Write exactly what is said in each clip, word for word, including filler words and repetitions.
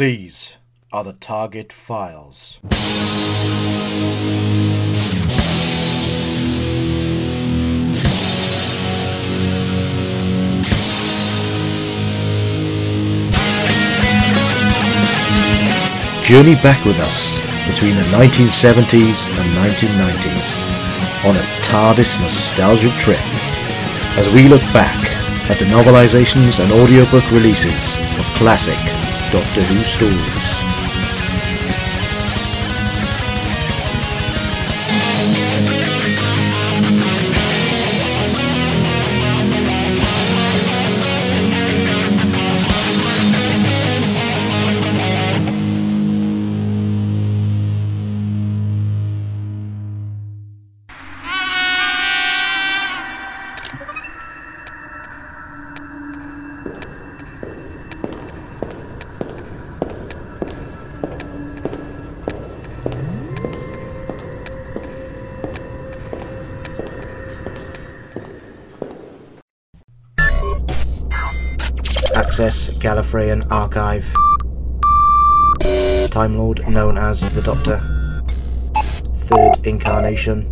These are the Target Files. Journey back with us between the nineteen seventies and nineteen nineties on a TARDIS nostalgia trip as we look back at the novelizations and audiobook releases of classic Doctor Who stories. Access Gallifreyan Archive. Time Lord known as the Doctor. Third Incarnation.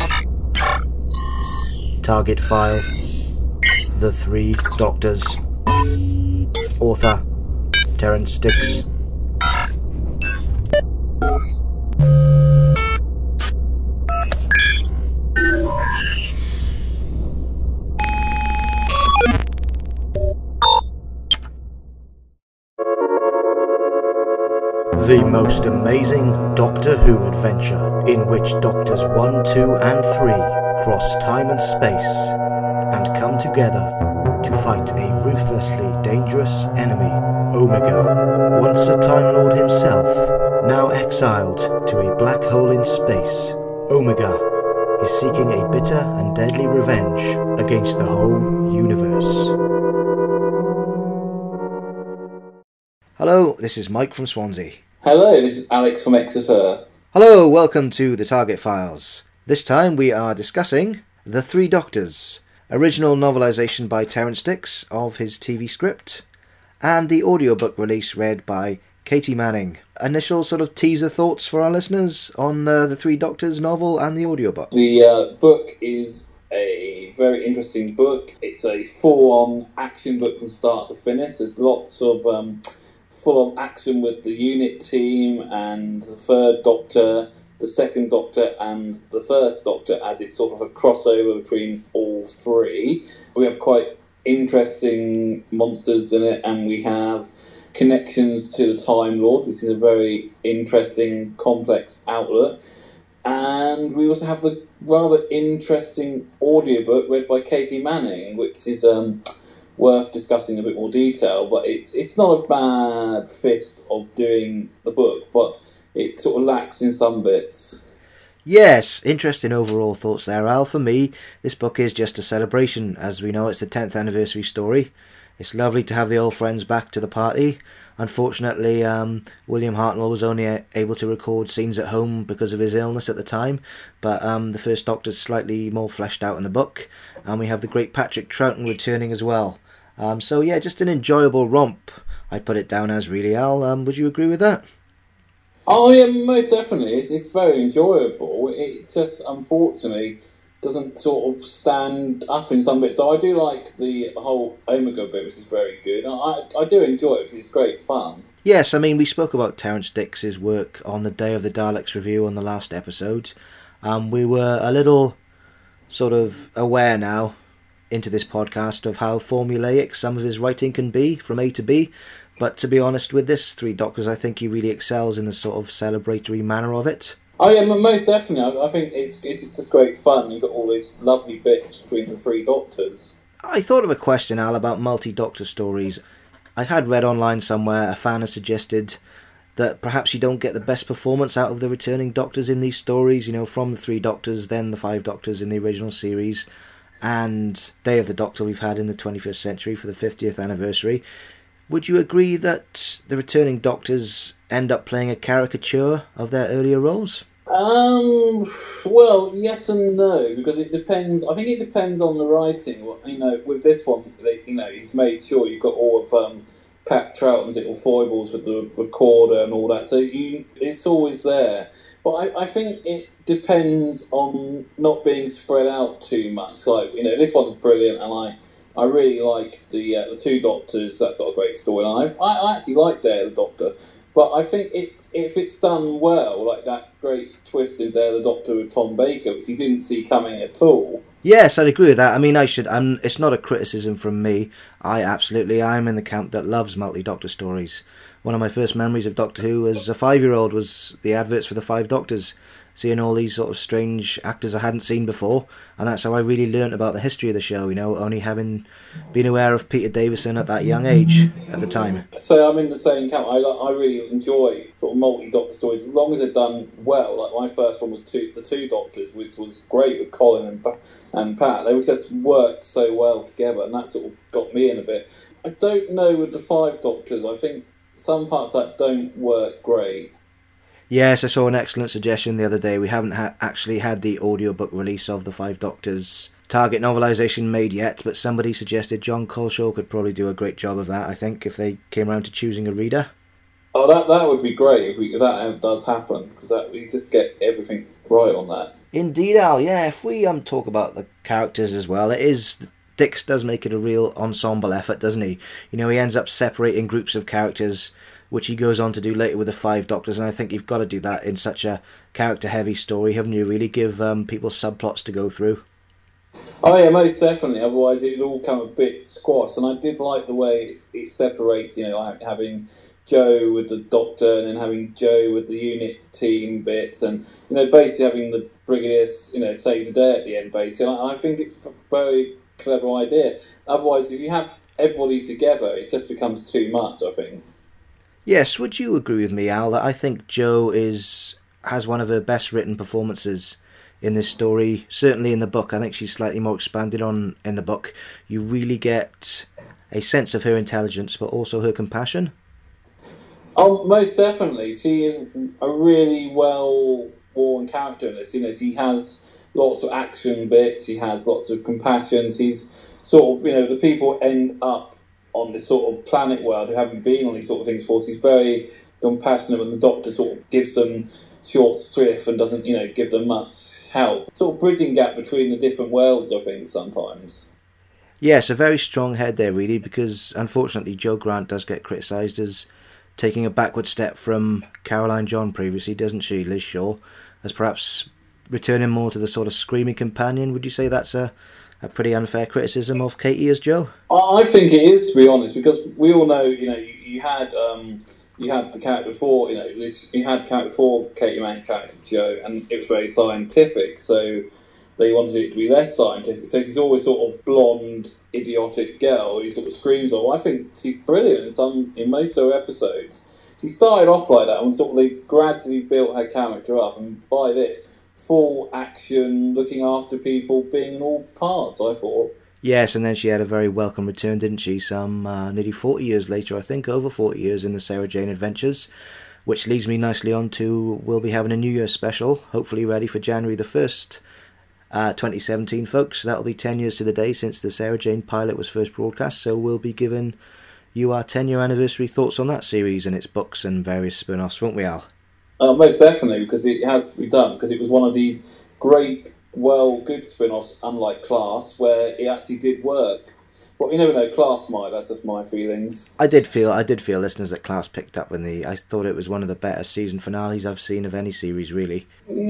Target File. The Three Doctors. Author Terrance Dicks. The most amazing Doctor Who adventure in which Doctors one, two and three cross time and space and come together to fight a ruthlessly dangerous enemy, Omega, once a Time Lord himself, now exiled to a black hole in space. Omega is seeking a bitter and deadly revenge against the whole universe. Hello, this is Mike from Swansea. Hello, this is Alex from Exeter. Hello, welcome to the Target Files. This time we are discussing The Three Doctors, original novelisation by Terrance Dicks of his T V script, and the audiobook release read by Katie Manning. Initial sort of teaser thoughts for our listeners on uh, The Three Doctors novel and the audiobook. The uh, book is a very interesting book. It's a full-on action book from start to finish. There's lots of Um, full-on action with the unit team and the third Doctor, the second Doctor and the first Doctor, as it's sort of a crossover between all three. We have quite interesting monsters in it, and we have connections to the Time Lord, which is a very interesting, complex outlook. And we also have the rather interesting audiobook read by Katie Manning, which is um, worth discussing in a bit more detail, but it's it's not a bad fist of doing the book, but it sort of lacks in some bits. Yes, interesting overall thoughts there, Al. For me, this book is just a celebration. As we know, it's the tenth anniversary story. It's lovely to have the old friends back to the party. Unfortunately, um, William Hartnell was only a- able to record scenes at home because of his illness at the time, but um, the first Doctor's slightly more fleshed out in the book, and we have the great Patrick Troughton returning as well. Um, so yeah, just an enjoyable romp, I'd put it down as, really, Al. Um, would you agree with that? Oh yeah, most definitely. It's, it's very enjoyable. It just, unfortunately, doesn't sort of stand up in some bits. So I do like the whole Omega bit, which is very good. I, I do enjoy it because it's great fun. Yes, I mean, we spoke about Terrance Dicks' work on the Day of the Daleks review on the last episode. Um, we were a little sort of aware now into this podcast of how formulaic some of his writing can be from A to B, but to be honest with this Three Doctors, I think he really excels in the sort of celebratory manner of it. Oh yeah, most definitely. I, I think it's it's just great fun. You've got all these lovely bits between the Three Doctors. I thought of a question, Al, about multi-Doctor stories. I had read online somewhere a fan has suggested that perhaps you don't get the best performance out of the returning Doctors in these stories, you know, from the Three Doctors, then the Five Doctors in the original series, and Day of the Doctor we've had in the twenty-first century for the fiftieth anniversary. Would you agree that the returning Doctors end up playing a caricature of their earlier roles? Um, well, yes and no, because it depends. I think it depends on the writing. You know, with this one, they, you know, he's made sure you've got all of um, Pat Troughton's little foibles with the recorder and all that. So you, it's always there. But I, I think it depends on not being spread out too much. Like, you know, this one's brilliant, and I, I really liked the uh, the Two Doctors. That's got a great storyline. I, I actually like Day of the Doctor, but I think it, if it's done well, like that great twist in Day of the Doctor with Tom Baker, which he didn't see coming at all. Yes, I'd agree with that. I mean, I should. Um, it's not a criticism from me. I absolutely, I'm in the camp that loves multi-Doctor stories. One of my first memories of Doctor Who as a five-year-old was the adverts for the Five Doctors, seeing all these sort of strange actors I hadn't seen before, and that's how I really learnt about the history of the show, you know, only having been aware of Peter Davison at that young age at the time. So I'm in the same camp. I I really enjoy sort of multi-Doctor stories, as long as they're done well. Like my first one was two, the Two Doctors, which was great with Colin and, and Pat. They would just work so well together, and that sort of got me in a bit. I don't know with the Five Doctors. I think some parts that don't work great. Yes, I saw an excellent suggestion the other day. We haven't ha- actually had the audiobook release of the Five Doctors Target novelisation made yet, but somebody suggested John Coleshaw could probably do a great job of that, I think, if they came around to choosing a reader. Oh, that that would be great if, we, if that does happen, because that we just get everything right on that. Indeed, Al, yeah, if we um talk about the characters as well, it is... Dix does make it a real ensemble effort, doesn't he? You know, he ends up separating groups of characters, which he goes on to do later with the Five Doctors, and I think you've got to do that in such a character-heavy story, haven't you? Really give um, people subplots to go through. Oh yeah, most definitely. Otherwise, it'd all come a bit squashed. And I did like the way it separates. You know, like having Joe with the Doctor, and then having Joe with the unit team bits, and you know, basically having the Brigadier, you know, save the day at the end. Basically, and I, I think it's a very clever idea. Otherwise, if you have everybody together, it just becomes too much, I think. Yes, would you agree with me, Al, that I think Jo is has one of her best written performances in this story? Certainly in the book. I think she's slightly more expanded on in the book. You really get a sense of her intelligence, but also her compassion. Oh, most definitely. She is a really well-worn character in this. You know, she has lots of action bits, she has lots of compassion. She's sort of, you know, the people end up on this sort of planet world who haven't been on these sort of things before. She's very compassionate, and the Doctor sort of gives them short shrift and doesn't, you know, give them much help. Sort of bridging gap between the different worlds, I think, sometimes. Yes, a very strong head there, really, because unfortunately Jo Grant does get criticised as taking a backward step from Caroline John previously, doesn't she, Liz Shaw, as perhaps returning more to the sort of screaming companion. Would you say that's a, a pretty unfair criticism of Katie as Jo? I think it is, to be honest, because we all know, you know, you, you had um, you had the character before, you know, you had the character before Katie Manning's character Jo, and it was very scientific, so they wanted it to be less scientific. So she's always sort of blonde, idiotic girl who sort of screams. Oh, I think she's brilliant in some in most of her episodes. She started off like that, and sort of they gradually built her character up, and by this, full action, looking after people, being in all parts, I thought. Yes, and then she had a very welcome return, didn't she? Some uh, nearly forty years later, I think, over forty years in the Sarah Jane Adventures, which leads me nicely on to, we'll be having a New Year special, hopefully ready for January the first, uh, twenty seventeen, folks. That'll be ten years to the day since the Sarah Jane pilot was first broadcast, so we'll be giving you our ten-year anniversary thoughts on that series and its books and various spin-offs, won't we, Al? Uh, most definitely, because it has to be done, because it was one of these great, well, good spin-offs, unlike Class, where it actually did work. Well, you never know, Class might, that's just my feelings. I did feel I did feel listeners at Class picked up when the I thought it was one of the better season finales I've seen of any series, really.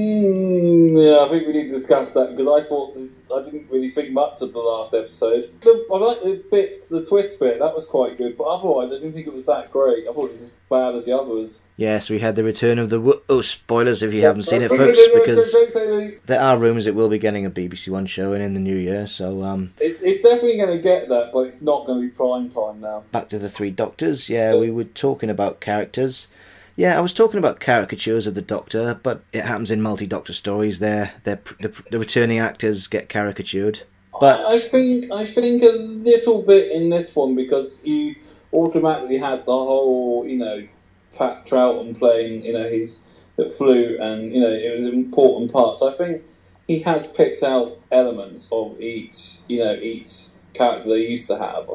Mm, yeah, I think we need to discuss that, because I thought this, I didn't really think much of the last episode. I like the bit, the twist bit, that was quite good, but otherwise I didn't think it was that great. I thought it was as bad as the others. Yes, we had the return of the wo- oh spoilers if you haven't seen it, folks, because there are rumours it will be getting a B B C One show and in the new year. So um, it's it's definitely going to get that, but it's not going to be prime time now. Back to the Three Doctors. Yeah, we were talking about characters. Yeah, I was talking about caricatures of the Doctor, but it happens in multi-Doctor stories. They're, they're, the, the returning actors get caricatured. But I, I think I think a little bit in this one, because you automatically had the whole, you know, Pat Troughton playing, you know, his flute, and you know it was an important part. So I think he has picked out elements of each, you know, each character they used to have, I think.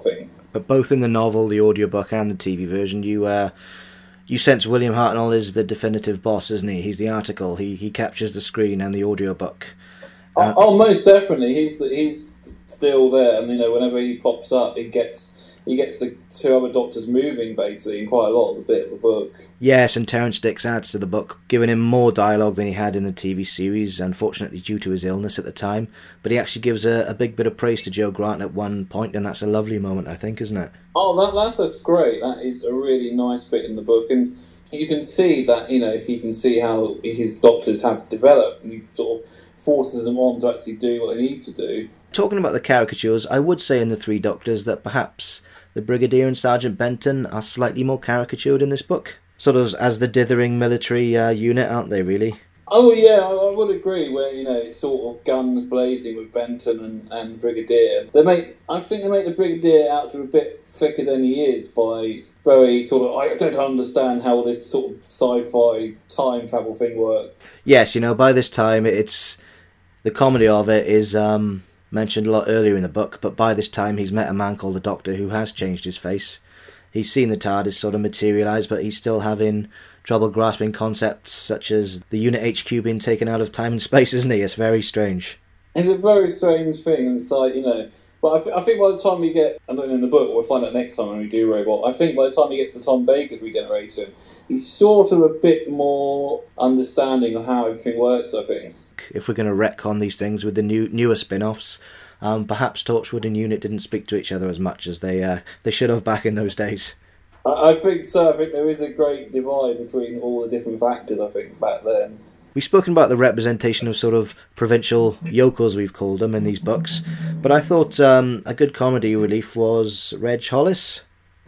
But both in the novel, the audiobook, and the T V version, you uh, you sense William Hartnell is the definitive boss, isn't he? He's the article. He he captures the screen and the audiobook. Uh, oh, oh, most definitely. He's the, he's still there, and you know, whenever he pops up, he gets he gets the two other doctors moving basically in quite a lot of the bit of the book. Yes, and Terrance Dicks adds to the book, giving him more dialogue than he had in the T V series, unfortunately due to his illness at the time. But he actually gives a, a big bit of praise to Joe Grant at one point, and that's a lovely moment, I think, isn't it? Oh, that, that's that's great. That is a really nice bit in the book, and you can see that, you know, he can see how his doctors have developed, and he sort of forces them on to actually do what they need to do. Talking about the caricatures, I would say in the Three Doctors that perhaps the Brigadier and Sergeant Benton are slightly more caricatured in this book. Sort of as the dithering military uh, unit, aren't they, really? Oh, yeah, I, I would agree, where, you know, it's sort of guns blazing with Benton and, and Brigadier. They make, I think they make the Brigadier out to a bit thicker than he is by very sort of, I don't understand how this sort of sci-fi time travel thing works. Yes, you know, by this time, it's the comedy of it is um, mentioned a lot earlier in the book, but by this time he's met a man called the Doctor who has changed his face. He's seen the TARDIS sort of materialise, but he's still having trouble grasping concepts such as the Unit H Q being taken out of time and space, isn't he? It's very strange. It's a very strange thing, and it's like, you know, but I, th- I think by the time we get, I don't know in the book, we'll find out next time when we do Robot, I think by the time he gets to Tom Baker's regeneration, he's sort of a bit more understanding of how everything works, I think. If we're going to retcon these things with the new newer spin-offs, um, perhaps Torchwood and Unit didn't speak to each other as much as they uh, they should have back in those days. I, I think so. I think there is a great divide between all the different factors, I think, back then. We've spoken about the representation of sort of provincial yokels, we've called them, in these books, but I thought um, a good comedy relief was Reg Hollis.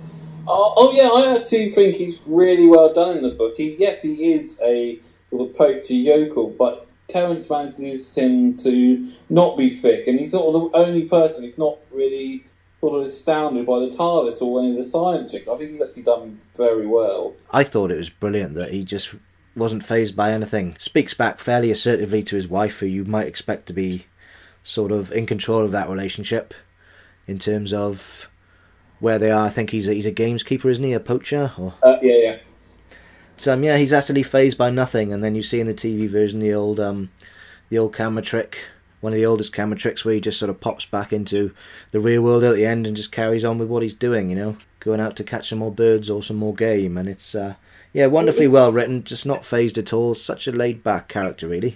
Oh, oh yeah, I actually think he's really well done in the book. He, yes, he is a sort of poacher yokel, but Terrance manages him to not be thick, and he's sort of the only person who's not really sort of astounded by the TARDIS or any of the science tricks. I think he's actually done very well. I thought it was brilliant that he just wasn't fazed by anything. Speaks back fairly assertively to his wife, who you might expect to be sort of in control of that relationship in terms of where they are. I think he's a, he's a gameskeeper, isn't he? A poacher? Or... Uh, yeah, yeah. So, um, yeah, he's utterly fazed by nothing, and then you see in the T V version the old um, the old camera trick, one of the oldest camera tricks, where he just sort of pops back into the real world at the end and just carries on with what he's doing, you know, going out to catch some more birds or some more game, and it's, uh, yeah, wonderfully well written, just not fazed at all, such a laid-back character, really.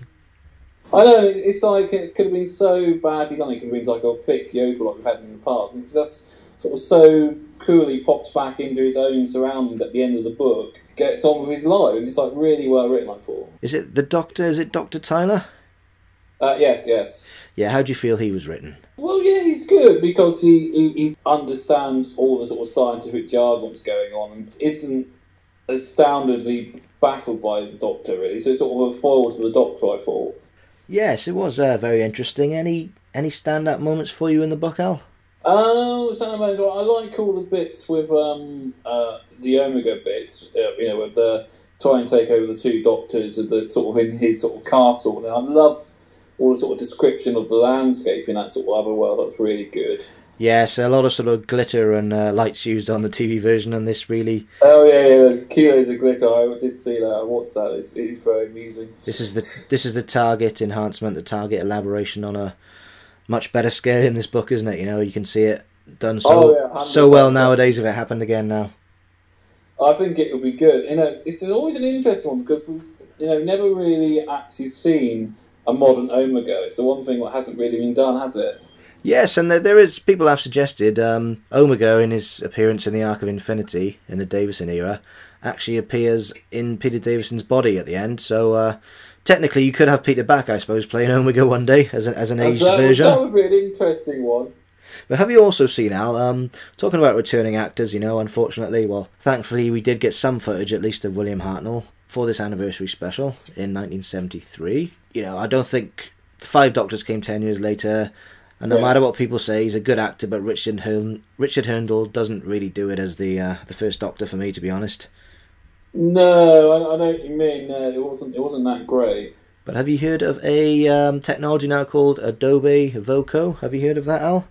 I know, it's like, it could have been so badly done, it could have been like a thick yokel like we've had in the past, and it's just sort of so coolly pops back into his own surroundings at the end of the book, gets on with his life, and it's like really well written, I thought. Is it the Doctor, is it Doctor Tyler? Uh, yes, yes. Yeah, how do you feel he was written? Well, yeah, he's good because he, he, he understands all the sort of scientific jargon that's going on and isn't astoundedly baffled by the Doctor, really. So it's sort of a foil to the Doctor, I thought. Yes, it was uh, very interesting. Any any stand-up moments for you in the book, Al? Oh, stand-up moments. I like all the bits with um, uh, the Omega bits, uh, you know, with the try and take over the two Doctors, the, sort of in his sort of castle. And I love all the sort of description of the landscape in that sort of other world. That's really good. Yes, a lot of sort of glitter and uh, lights used on the T V version, and this really... Oh yeah, yeah, there's kilos of glitter. I did see that. I watched that. It's, it's very amusing. This is the this is the target enhancement, the target elaboration on a much better scale in this book, isn't it? You know, you can see it done so oh, yeah, so well nowadays if it happened again now. I think it would be good. You know, it's, it's always an interesting one because we've you know never really actually seen a modern Omega. It's the one thing that hasn't really been done, has it? Yes, and there, there is, people have suggested, um, Omega in his appearance in the Arc of Infinity, in the Davison era, actually appears in Peter Davison's body at the end, so uh, technically you could have Peter back, I suppose, playing Omega one day, as, a, as an aged that, version. That would be an interesting one. But have you also seen, Al, um, talking about returning actors, you know, unfortunately, well, thankfully we did get some footage, at least, of William Hartnell for this anniversary special in nineteen seventy-three. You know, I don't think Five Doctors came ten years later... And no yeah. matter what people say, he's a good actor, but Richard Hern- Richard Hurndall doesn't really do it as the uh, the first Doctor for me, to be honest. No, I, I know what you mean. Uh, it wasn't it wasn't that great. But have you heard of a um, technology now called Adobe Voco? Have you heard of that, Al?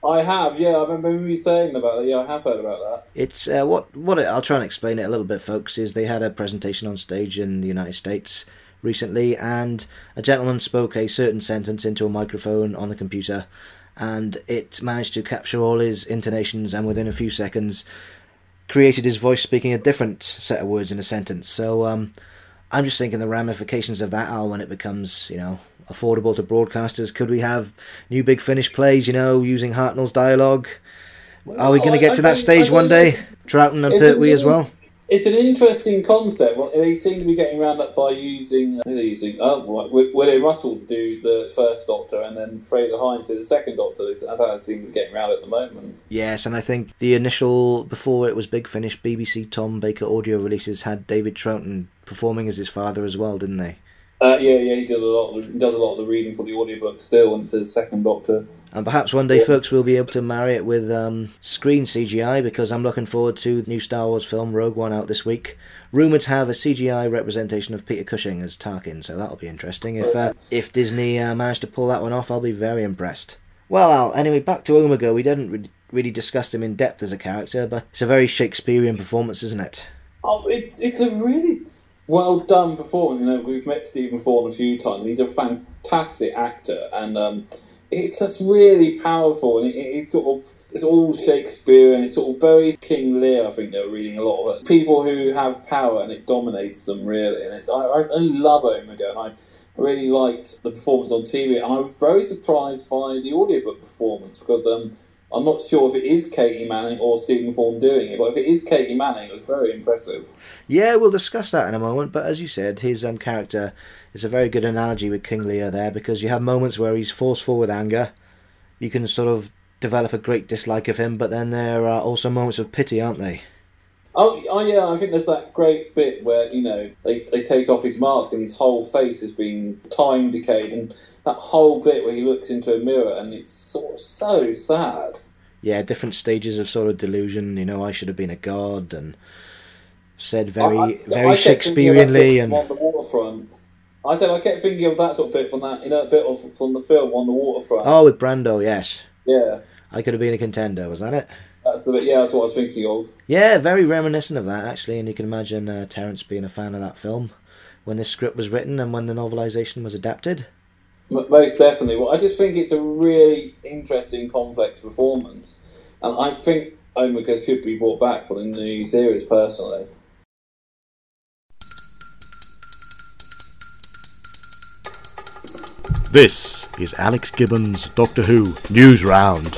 I have, yeah. I remember you saying about that. Yeah, I have heard about that. It's uh, what what it, I'll try and explain it a little bit, folks. Is they had a presentation on stage in the United States recently, and a gentleman spoke a certain sentence into a microphone on the computer, and it managed to capture all his intonations, and within a few seconds created his voice speaking a different set of words in a sentence. So um, I'm just thinking the ramifications of that, Al, when it becomes, you know, affordable to broadcasters. Could we have new Big Finish plays, you know, using Hartnell's dialogue? Are we going to get to that stage one day? Troughton and Pertwee as well? It's an interesting concept. Well, they seem to be getting around that by using, uh, they're using oh, William Russell do the first Doctor, and then Fraser Hines do the second Doctor. I think that seems to be getting around at the moment. Yes, and I think the initial, before it was Big Finish, B B C Tom Baker audio releases had David Troughton performing as his father as well, didn't they? Uh, yeah, yeah, he did a lot. Of, he does a lot of the reading for the audiobook still, and it's his second Doctor. And perhaps one day, yeah. folks, we'll be able to marry it with um, screen C G I, because I'm looking forward to the new Star Wars film Rogue One out this week. Rumoured to have a C G I representation of Peter Cushing as Tarkin, so that'll be interesting. If uh, if Disney uh, managed to pull that one off, I'll be very impressed. Well, Al, anyway, back to Omega. We didn't re- really discuss him in depth as a character, but it's a very Shakespearean performance, isn't it? Oh, it's it's a really well done performance. You know, we've met Stephen Ford a few times. He's a fantastic actor, and um, it's just really powerful. And it, it, it's sort of it's all Shakespearean. It's sort of very King Lear. I think they were reading a lot of it. People who have power, and it dominates them really. And it, I, I love Omega, and I really liked the performance on T V. And I was very surprised by the audiobook performance, because um, I'm not sure if it is Katie Manning or Stephen Ford doing it, but if it is Katie Manning, it was very impressive. Yeah, we'll discuss that in a moment, but as you said, his um, character is a very good analogy with King Lear there, because you have moments where he's forceful with anger. You can sort of develop a great dislike of him, but then there are also moments of pity, aren't they? Oh, oh yeah, I think there's that great bit where, you know, they, they take off his mask and his whole face has been time decayed, and that whole bit where he looks into a mirror, and it's sort of so sad. Yeah, different stages of sort of delusion, you know, I should have been a god, and said very, I, I, very I Shakespeareanly. And on the waterfront. I said I kept thinking of that sort of bit from that, you know, a bit of from the film On the Waterfront. Oh, with Brando, yes. Yeah. I could have been a contender, was that it? That's the bit, yeah, that's what I was thinking of. Yeah, very reminiscent of that, actually, and you can imagine uh, Terence being a fan of that film when this script was written and when the novelisation was adapted. M- most definitely. Well, I just think it's a really interesting, complex performance, and I think Omega should be brought back for the new series, personally. This is Alex Gibbons' Doctor Who News Round.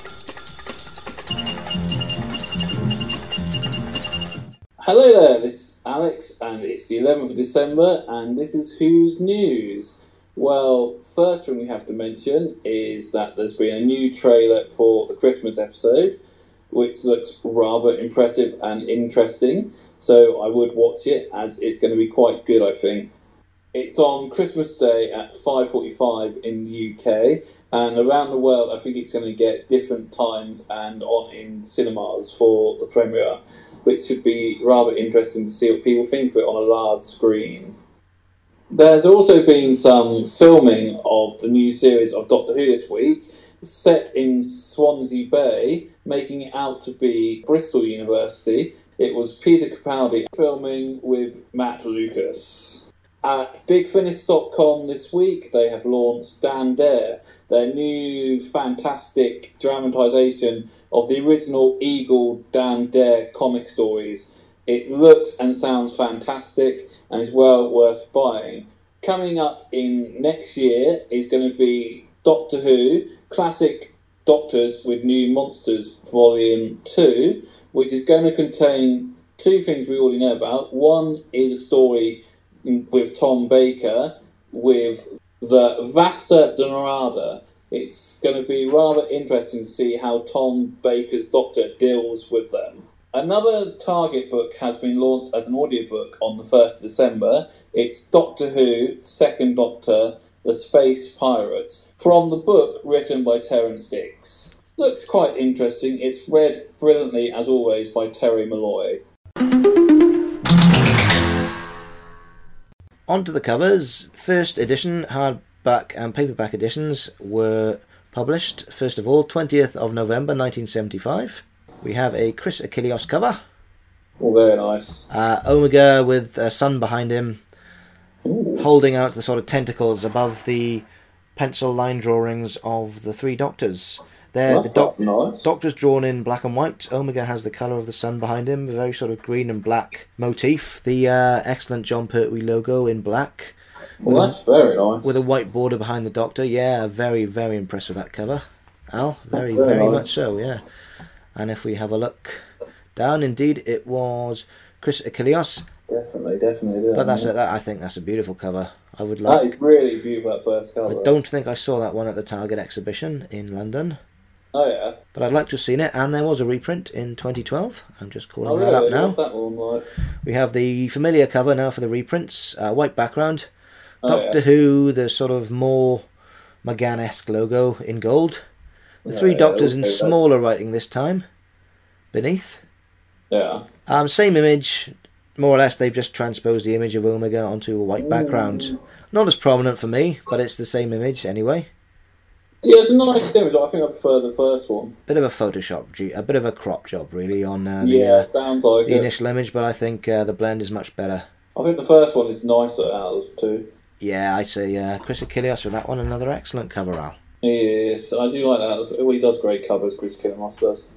Hello there, this is Alex, and it's the eleventh of December, and this is Who's News. Well, first thing we have to mention is that there's been a new trailer for the Christmas episode, which looks rather impressive and interesting, so I would watch it, as it's going to be quite good, I think. It's on Christmas Day at five forty-five in the U K, and around the world I think it's going to get different times and on in cinemas for the premiere, which should be rather interesting to see what people think of it on a large screen. There's also been some filming of the new series of Doctor Who this week, set in Swansea Bay, making it out to be Bristol University. It was Peter Capaldi filming with Matt Lucas. At big finish dot com this week, they have launched Dan Dare, their new fantastic dramatisation of the original Eagle Dan Dare comic stories. It looks and sounds fantastic and is well worth buying. Coming up in next year is going to be Doctor Who, Classic Doctors with New Monsters Volume two, which is going to contain two things we already know about. One is a story with Tom Baker, with the Vasta Donarada. It's going to be rather interesting to see how Tom Baker's Doctor deals with them. Another Target book has been launched as an audiobook on the first of December. It's Doctor Who, Second Doctor, The Space Pirates, from the book written by Terrance Dicks. Looks quite interesting. It's read brilliantly, as always, by Terry Malloy. On to the covers. First edition, hardback and paperback editions were published. First of all, twentieth of November nineteen seventy-five. We have a Chris Achilleos cover. Oh, very nice. Uh, Omega with a sun behind him, Ooh. holding out the sort of tentacles above the pencil line drawings of the three Doctors. There, the doc- nice. Doctor's drawn in black and white. Omega has the colour of the sun behind him, a very sort of green and black motif. The uh, excellent Jon Pertwee logo in black. Well, that's a, very nice. With a white border behind the Doctor. Yeah, very, very impressed with that cover. Al, very, very, very nice. much so, yeah. And if we have a look down, indeed, it was Chris Achilleos. Definitely, definitely. But that's a, that. I think that's a beautiful cover. I would like. That is really beautiful, that first cover. I don't think I saw that one at the Target exhibition in London. Oh, yeah. But I'd like to have seen it, and there was a reprint in twenty twelve. I'm just calling Oh, that really? up now. What's that one like? We have the familiar cover now for the reprints, uh, white background, Oh, Doctor yeah. Who, the sort of more McGann-esque logo in gold. The Yeah, three yeah, Doctors in okay, smaller writing this time, beneath. Yeah. Um, same image, more or less. They've just transposed the image of Omega onto a white background. Mm. Not as prominent for me, but it's the same image anyway. Yeah, it's a nice image. I think I prefer the first one. Bit of a Photoshop, g- a bit of a crop job really on uh, the, Yeah, uh, sounds like the it. initial image, but I think uh, the blend is much better. I think the first one is nicer out of the two. Yeah, I'd say uh, Chris Achilleos with that one, another excellent cover, Al. Yes, I do like that. Well, he does great covers, Chris Achilleos does.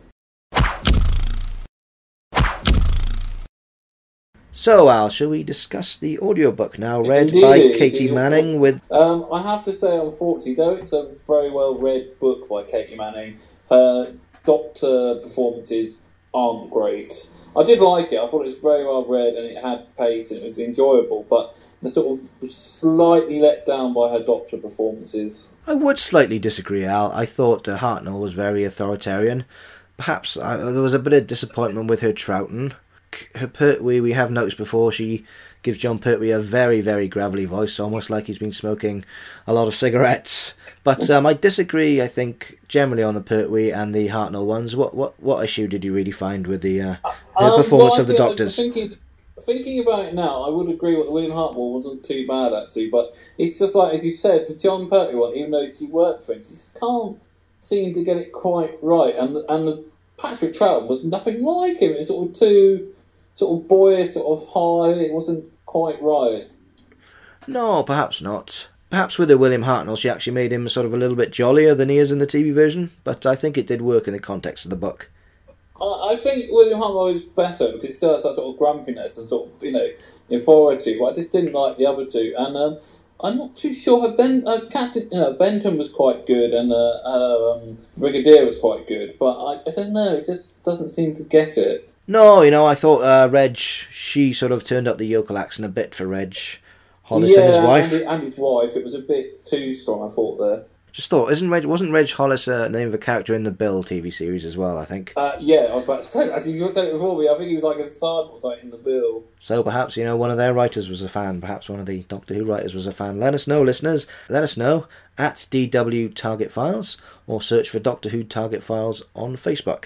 So, Al, shall we discuss the audiobook now, read Indeed, by indeed. Katie Manning with... Um, I have to say, unfortunately, though it's a very well read book by Katie Manning, her Doctor performances aren't great. I did like it. I thought it was very well read and it had pace and it was enjoyable, but they're sort of slightly let down by her Doctor performances. I would slightly disagree, Al. I thought uh, Hartnell was very authoritarian. Perhaps uh, there was a bit of disappointment with her Troughton. Her Pertwee, we have noticed before, she gives Jon Pertwee a very, very gravelly voice, almost like he's been smoking a lot of cigarettes. But um, I disagree, I think, generally on the Pertwee and the Hartnell ones. What what what issue did you really find with the uh, her Um, performance well, of the I think- Doctors? Thinking, thinking about it now, I would agree with William Hartnell wasn't too bad, actually, but it's just like, as you said, the Jon Pertwee one, even though she worked for him, she just can't seem to get it quite right. And, and the Patrick Troughton was nothing like him. It was sort of too... sort of boyish, sort of high. It wasn't quite right. No, perhaps not. Perhaps with the William Hartnell, she actually made him sort of a little bit jollier than he is in the T V version, but I think it did work in the context of the book. I, I think William Hartnell is better because it still has that sort of grumpiness and sort of, you know, authority. But I just didn't like the other two. And um, I'm not too sure. Her ben, uh, Captain, you know, Benton was quite good and uh, uh, um, Brigadier was quite good. But I, I don't know. It just doesn't seem to get it. No, you know, I thought uh, Reg, she sort of turned up the yokel accent a bit for Reg Hollis yeah, and his wife. And, and his wife. It was a bit too strong, I thought, there. Just thought, isn't Reg, wasn't Reg Hollis a name of a character in the Bill T V series as well, I think? Uh, yeah, I was about to say, as you said it before me, I think he was like a sergeant or something in the Bill. So perhaps, you know, one of their writers was a fan. Perhaps one of the Doctor Who writers was a fan. Let us know, listeners. Let us know at D W Target Files or search for Doctor Who Target Files on Facebook.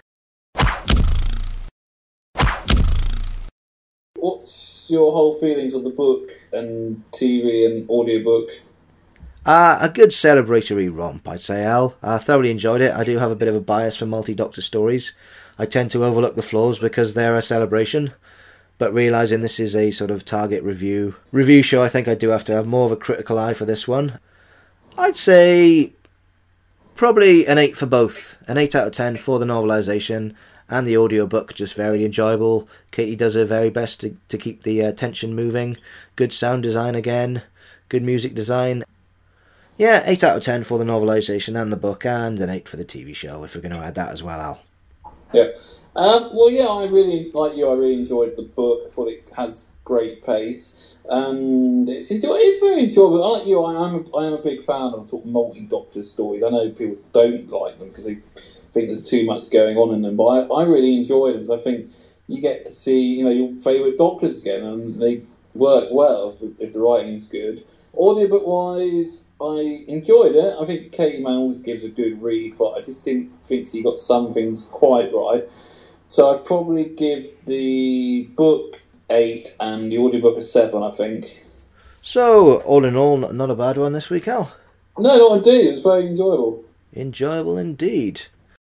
What's your whole feelings on the book and T V and audiobook? Uh, a good celebratory romp, I'd say, Al. I thoroughly enjoyed it. I do have a bit of a bias for multi-Doctor stories. I tend to overlook the flaws because they're a celebration. But realising this is a sort of Target review review show, I think I do have to have more of a critical eye for this one. I'd say probably an eight for both. An eight out of ten for the novelisation and the audiobook, just very enjoyable. Katie does her very best to, to keep the uh, tension moving. Good sound design again. Good music design. Yeah, eight out of ten for the novelisation and the book, and an eight for the T V show, if we're going to add that as well, Al. Yeah. Um, well, yeah, I really, like you, I really enjoyed the book. I thought it has great pace. And it's, enjoy- it's very enjoyable. Like you, I am, I am a big fan of sort of multi-Doctor stories. I know people don't like them because they think there's too much going on in them, but I, I really enjoy them because I think you get to see, you know, your favourite Doctors again, and they work well if the, if the writing's good. Audiobook-wise, I enjoyed it. I think Katie Mann always gives a good read, but I just didn't think she got some things quite right. So I'd probably give the book eight and the audiobook a seven, I think. So, all in all, not a bad one this week, Al. No, no, I do. It was very enjoyable. enjoyable indeed.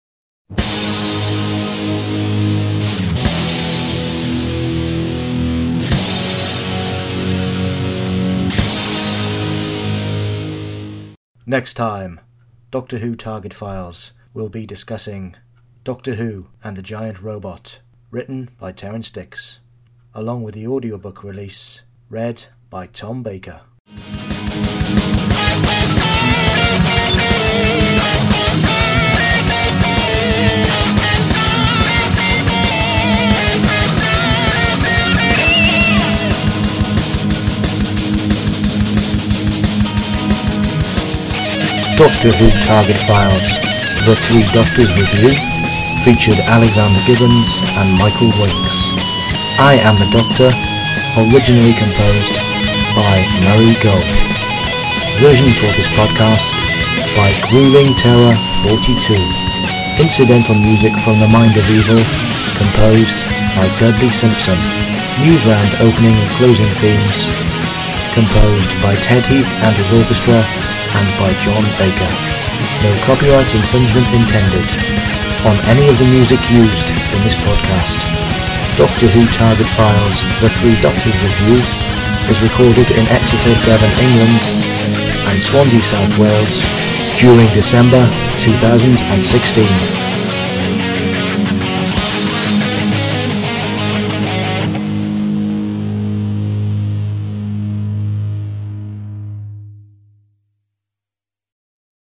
Next time, Doctor Who Target Files will be discussing Doctor Who and the Giant Robot, written by Terrance Dicks, along with the audiobook release, read by Tom Baker. Doctor Who Target Files, The Three Doctors Review, featured Alexander Gibbons and Michael Winks. I Am the Doctor, originally composed by Murray Gold. Version for this podcast by Grueling Terror forty-two. Incidental music from The Mind of Evil, composed by Dudley Simpson. News round opening and closing themes, composed by Ted Heath and his orchestra, and by John Baker. No copyright infringement intended on any of the music used in this podcast. Doctor Who Target Files, The Three Doctors Review, is recorded in Exeter, Devon, England, and Swansea, South Wales, during December two thousand sixteen.